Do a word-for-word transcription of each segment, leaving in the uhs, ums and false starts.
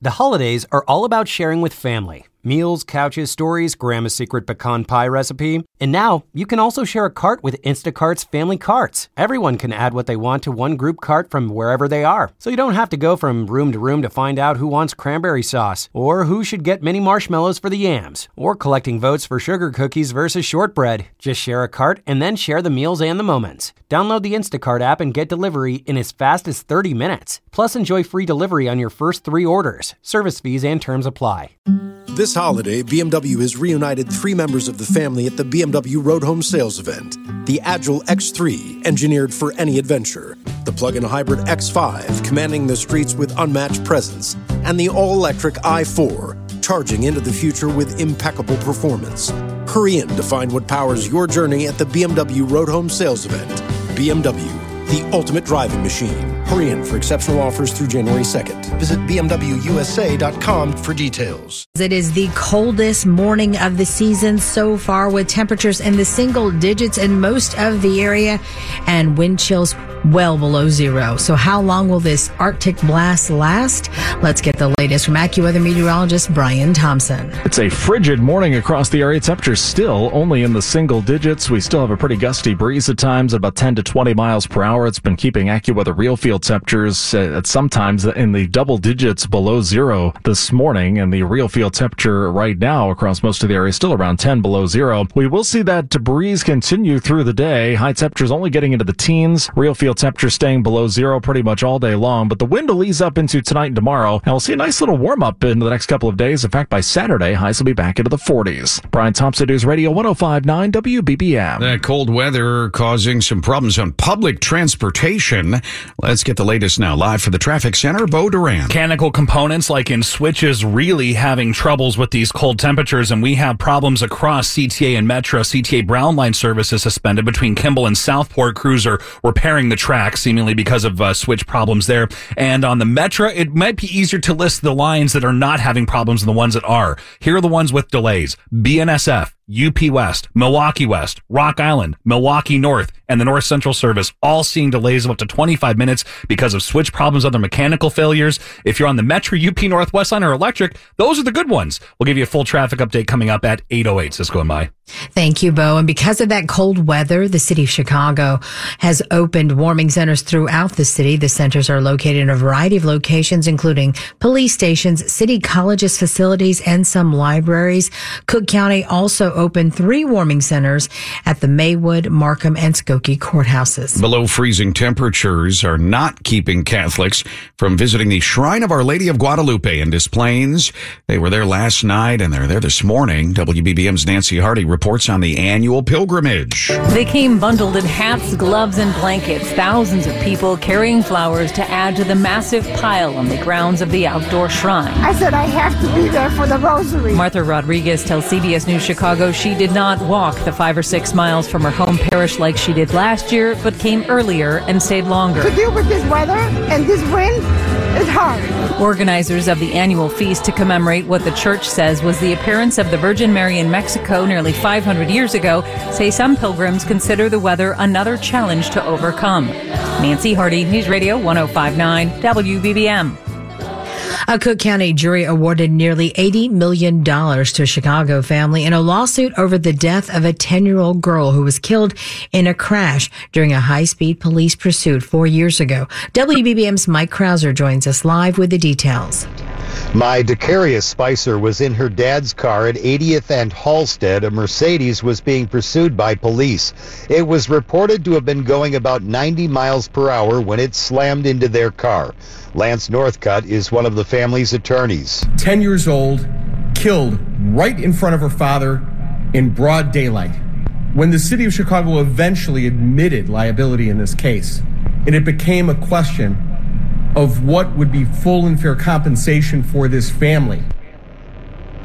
The holidays are all about sharing with family. Meals, couches, stories, Grandma's secret pecan pie recipe. And now, you can also share a cart with Instacart's Family Carts. Everyone can add what they want to one group cart from wherever they are. So you don't have to go from room to room to find out who wants cranberry sauce, or who should get mini marshmallows for the yams, or collecting votes for sugar cookies versus shortbread. Just share a cart and then share the meals and the moments. Download the Instacart app and get delivery in as fast as thirty minutes. Plus, enjoy free delivery on your first three orders. Service fees and terms apply. This holiday, B M W has reunited three members of the family at the B M W Road Home Sales Event. The Agile X three, engineered for any adventure. The plug-in hybrid X five, commanding the streets with unmatched presence. And the all-electric i four, charging into the future with impeccable performance. Hurry in to find what powers your journey at the B M W Road Home Sales Event. B M W, the ultimate driving machine. Hurry in for exceptional offers through January second. Visit B M W U S A dot com for details. It is the coldest morning of the season so far, with temperatures in the single digits in most of the area and wind chills well below zero. So how long will this Arctic blast last? Let's get the latest from AccuWeather meteorologist Brian Thompson. It's a frigid morning across the area. Temperatures still only in the single digits. We still have a pretty gusty breeze at times, at about ten to twenty miles per hour. It's been keeping AccuWeather real field temperatures at sometimes in the double digits below zero this morning, and the real field temperature right now across most of the area is still around ten below zero. We will see that breeze continue through the day. High temperatures only getting into the teens. Real field temperature staying below zero pretty much all day long, but the wind will ease up into tonight and tomorrow, and we'll see a nice little warm up in the next couple of days. In fact, by Saturday, highs will be back into the forties. Brian Thompson, News Radio one oh five point nine W B B M. That cold weather causing some problems on public transportation. Let's get the latest now. Live for the traffic center, Bo Duran. Mechanical components like in switches really having troubles with these cold temperatures, and we have problems across C T A and Metro. C T A Brown Line service is suspended between Kimball and Southport. Crews are repairing the track, seemingly because of uh, switch problems there. And on the Metro, it might be easier to list the lines that are not having problems than the ones that are. Here are the ones with delays. B N S F, U P West, Milwaukee West, Rock Island, Milwaukee North, and the North Central service, all seeing delays of up to twenty-five minutes because of switch problems, other mechanical failures. If you're on the Metro, U P Northwest line, or electric, those are the good ones. We'll give you a full traffic update coming up at eight oh eight. Cisco and Mai. Thank you, Bo. And because of that cold weather, the city of Chicago has opened warming centers throughout the city. The centers are located in a variety of locations, including police stations, city colleges, facilities, and some libraries. Cook County also opened three warming centers at the Maywood, Markham, and Skokie courthouses. Below freezing temperatures are not keeping Catholics from visiting the Shrine of Our Lady of Guadalupe in Des Plaines. They were there last night and they're there this morning. W B B M's Nancy Hardy reports on the annual pilgrimage. They came bundled in hats, gloves, and blankets. Thousands of people carrying flowers to add to the massive pile on the grounds of the outdoor shrine. I said I have to be there for the rosary. Martha Rodriguez tells C B S News Chicago she did not walk the five or six miles from her home parish like she did last year, but came earlier and stayed longer. To deal with this weather and this wind is hard. Organizers of the annual feast, to commemorate what the church says was the appearance of the Virgin Mary in Mexico nearly five hundred years ago, say some pilgrims consider the weather another challenge to overcome. Nancy Hardy, News Radio one oh five point nine W B B M. A Cook County jury awarded nearly eighty million dollars to a Chicago family in a lawsuit over the death of a ten-year-old girl who was killed in a crash during a high-speed police pursuit four years ago. W B B M's Mike Krauser joins us live with the details. My Decarius Spicer was in her dad's car at eightieth and Halstead. A Mercedes was being pursued by police. It was reported to have been going about ninety miles per hour when it slammed into their car. Lance Northcutt is one of the family's attorneys. ten years old, killed right in front of her father in broad daylight. When the city of Chicago eventually admitted liability in this case, and it became a question of what would be full and fair compensation for this family.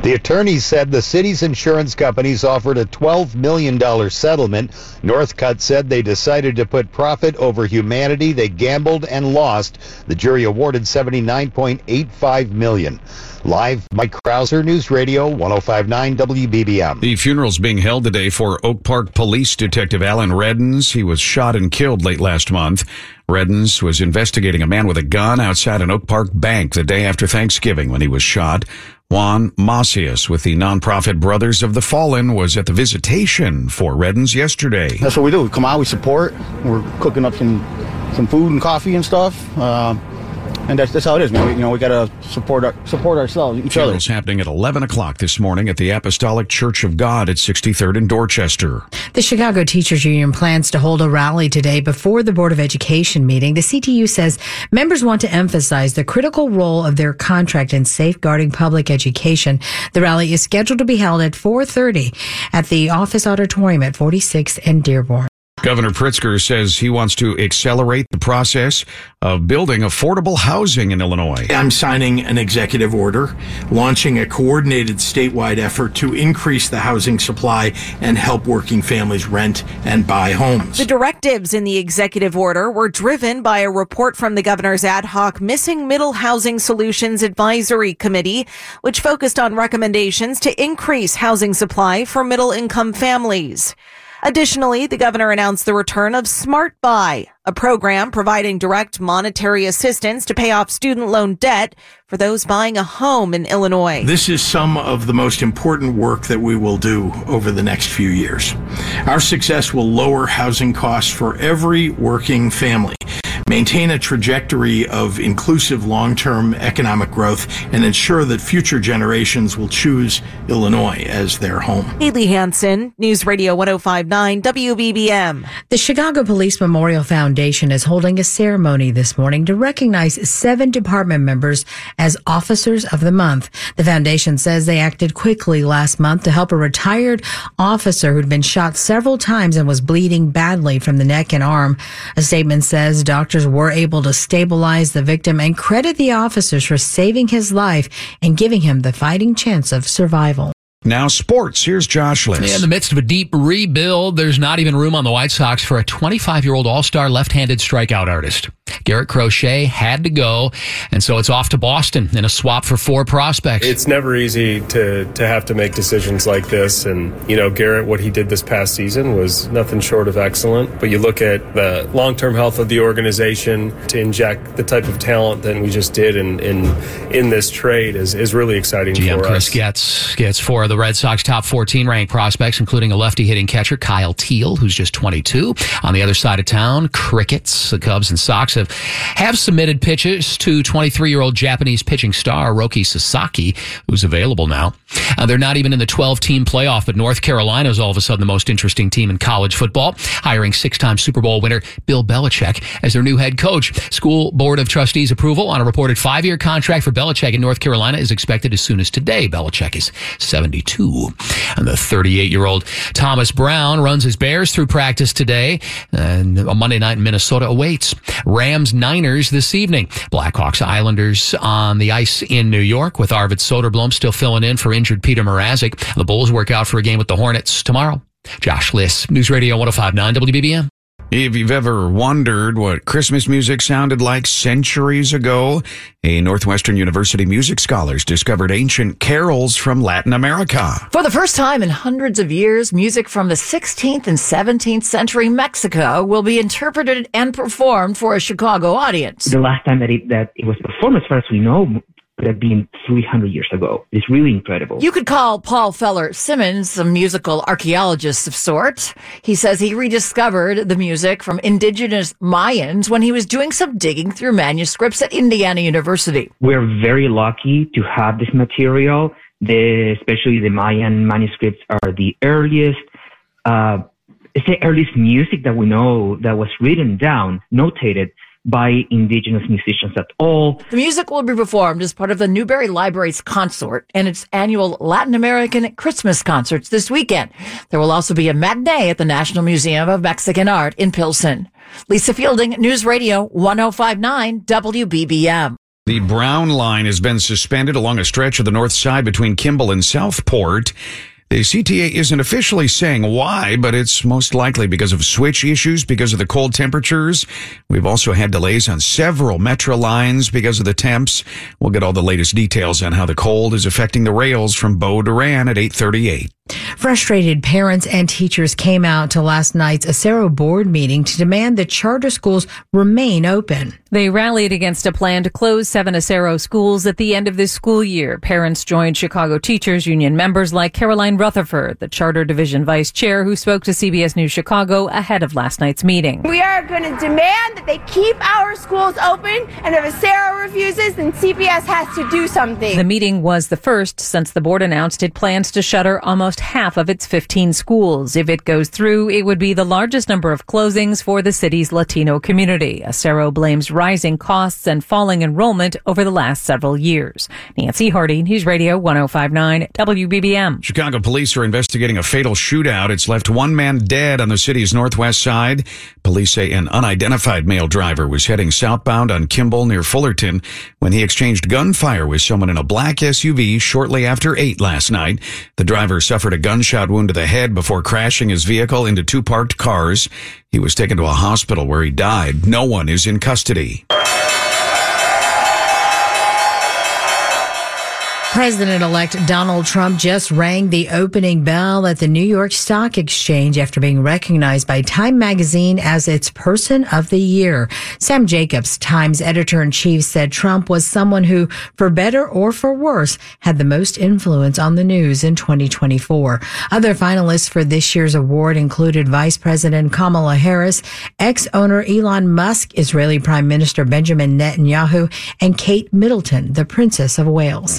The attorneys said the city's insurance companies offered a twelve million dollars settlement. Northcutt said they decided to put profit over humanity. They gambled and lost. The jury awarded seventy-nine point eight five million dollars. Live, Mike Krauser, News Radio one oh five point nine W B B M. The funeral's being held today for Oak Park Police Detective Alan Reddens. He was shot and killed late last month. Reddens was investigating a man with a gun outside an Oak Park bank the day after Thanksgiving when he was shot. Juan Macias with the nonprofit Brothers of the Fallen was at the visitation for Reddens yesterday. That's what we do. We come out, we support. We're cooking up some some food and coffee and stuff. Uh, And that's, that's how it is, man. We, you know, we got to support our, support ourselves, each other. Funeral's happening at eleven o'clock this morning at the Apostolic Church of God at sixty-third in Dorchester. The Chicago Teachers Union plans to hold a rally today before the Board of Education meeting. The C T U says members want to emphasize the critical role of their contract in safeguarding public education. The rally is scheduled to be held at four thirty at the Office Auditorium at forty-sixth and Dearborn. Governor Pritzker says he wants to accelerate the process of building affordable housing in Illinois. I'm signing an executive order, launching a coordinated statewide effort to increase the housing supply and help working families rent and buy homes. The directives in the executive order were driven by a report from the governor's ad hoc Missing Middle Housing Solutions Advisory Committee, which focused on recommendations to increase housing supply for middle-income families. Additionally, the governor announced the return of Smart Buy, a program providing direct monetary assistance to pay off student loan debt for those buying a home in Illinois. This is some of the most important work that we will do over the next few years. Our success will lower housing costs for every working family, maintain a trajectory of inclusive long-term economic growth, and ensure that future generations will choose Illinois as their home. Haley Hansen, News Radio one oh five point nine W B B M. The Chicago Police Memorial Foundation is holding a ceremony this morning to recognize seven department members as Officers of the Month. The foundation says they acted quickly last month to help a retired officer who'd been shot several times and was bleeding badly from the neck and arm. A statement says doctors were able to stabilize the victim and credit the officers for saving his life and giving him the fighting chance of survival. Now sports. Here's Josh Liss. In the midst of a deep rebuild, there's not even room on the White Sox for a twenty-five-year-old all-star left-handed strikeout artist. Garrett Crochet had to go, and so it's off to Boston in a swap for four prospects. It's never easy to, to have to make decisions like this, and, you know, Garrett, what he did this past season was nothing short of excellent, but you look at the long-term health of the organization to inject the type of talent that we just did in in, in this trade is, is really exciting G M for Chris us. gets, gets four of the Red Sox top fourteen ranked prospects, including a lefty hitting catcher, Kyle Teal, who's just twenty-two. On the other side of town, Crickets, the Cubs and Sox have, have submitted pitches to twenty-three-year-old Japanese pitching star Roki Sasaki, who's available now. Uh, they're not even in the twelve-team playoff, but North Carolina is all of a sudden the most interesting team in college football, hiring six-time Super Bowl winner Bill Belichick as their new head coach. School Board of Trustees approval on a reported five-year contract for Belichick in North Carolina is expected as soon as today. Belichick is seventy-two. And the thirty-eight-year-old Thomas Brown runs his Bears through practice today, and a Monday night in Minnesota awaits. Rams Niners this evening. Blackhawks Islanders on the ice in New York with Arvid Soderblom still filling in for injured Peter Mrazek. The Bulls work out for a game with the Hornets tomorrow. Josh Liss, News Radio one oh five point nine W B B M. If you've ever wondered what Christmas music sounded like centuries ago, a Northwestern University music scholars discovered ancient carols from Latin America. For the first time in hundreds of years, music from the sixteenth and seventeenth century Mexico will be interpreted and performed for a Chicago audience. The last time that it, that it was performed, as far as we know, would have been three hundred years ago. It's really incredible. You could call Paul Feller Simmons a musical archaeologist of sorts. He says he rediscovered the music from indigenous Mayans when he was doing some digging through manuscripts at Indiana University. We're very lucky to have this material. The, especially the Mayan manuscripts are the earliest, uh, it's the earliest music that we know that was written down, notated by indigenous musicians at all. The music will be performed as part of the Newberry Library's consort and its annual Latin American Christmas concerts this weekend. There will also be a matinee at the National Museum of Mexican Art in Pilsen. Lisa Fielding, News Radio one oh five point nine W B B M. The Brown Line has been suspended along a stretch of the north side between Kimball and Southport. The C T A isn't officially saying why, but it's most likely because of switch issues, because of the cold temperatures. We've also had delays on several Metro lines because of the temps. We'll get all the latest details on how the cold is affecting the rails from Beau Duran at eight thirty-eight. Frustrated parents and teachers came out to last night's Acero board meeting to demand that charter schools remain open. They rallied against a plan to close seven Acero schools at the end of this school year. Parents joined Chicago Teachers Union members like Caroline Rutherford, the Charter Division Vice Chair, who spoke to C B S News Chicago ahead of last night's meeting. We are going to demand that they keep our schools open, and if Acero refuses, then C B S has to do something. The meeting was the first since the board announced it plans to shutter almost half of its fifteen schools. If it goes through, it would be the largest number of closings for the city's Latino community. Acero blames rising costs and falling enrollment over the last several years. Nancy Hardy, News Radio one oh five point nine W B B M. Chicago police are investigating a fatal shootout. It's left one man dead on the city's northwest side. Police say an unidentified male driver was heading southbound on Kimball near Fullerton when he exchanged gunfire with someone in a black S U V shortly after eight last night. The driver suffered a gunshot wound to the head before crashing his vehicle into two parked cars. He was taken to a hospital where he died. No one is in custody. President-elect Donald Trump just rang the opening bell at the New York Stock Exchange after being recognized by Time magazine as its Person of the Year. Sam Jacobs, Time's editor-in-chief, said Trump was someone who, for better or for worse, had the most influence on the news in twenty twenty-four. Other finalists for this year's award included Vice President Kamala Harris, ex-owner Elon Musk, Israeli Prime Minister Benjamin Netanyahu, and Kate Middleton, the Princess of Wales.